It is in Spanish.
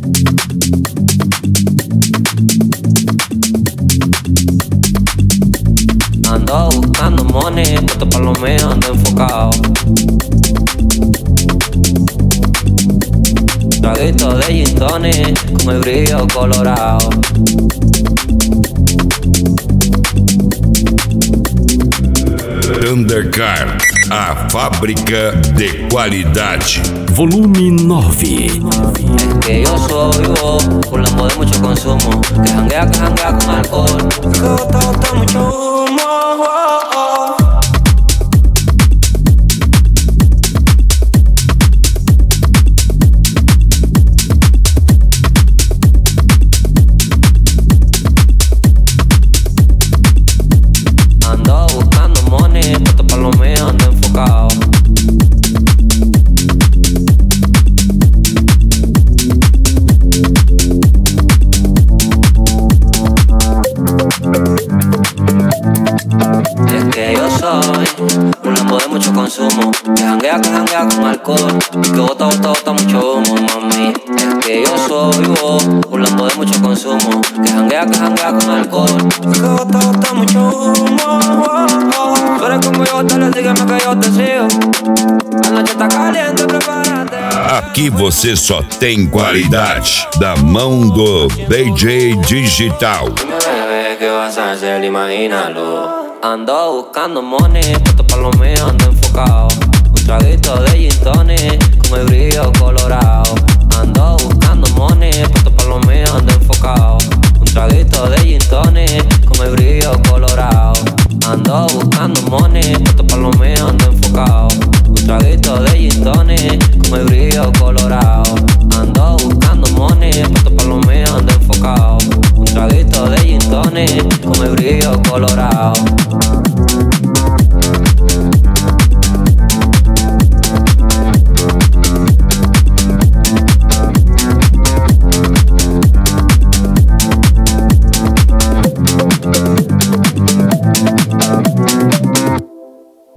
Ando buscando money, puesto pa' lo mío, ando enfocado. Traguito de gin tonic con el brillo colorado. Thundercar, a fábrica de qualidade. Volume 9. Es que yo soy vos, un lambo de mucho consumo, que janguea con alcohol, que bota mucho humo. Ando buscando money, puesto pa' lo mío, ando enfocado. Es que yo soy un lambo de mucho consumo, que janguea con alcohol, y que bota mucho humo, mami. Es que yo soy vos, un lambo de mucho consumo, que janguea con alcohol, y que bota mucho humo. Tú eres como yo, dale, sígueme que yo te sigo. La noche está caliente, prepárate. Aqui você só tem qualidade. Da mão do DJ Digital. Dime, bebé, ¿qué vas a hacer? Imagínalo. Ando buscando money, puesto pa' lo mío, ando enfocado. Un traguito de gin tonic con el brillo colorado. Ando buscando money, puesto pa' lo mío, ando enfocado. Un traguito de gin tonic con el brillo colorado. Ando buscando money, puesto pa' lo mío, ando enfocado. Un traguito de gin tonic con el brillo colorado. Ando buscando money, puesto pa' lo mío, ando enfocado. Un traguito de gin tonic con el brillo colorado.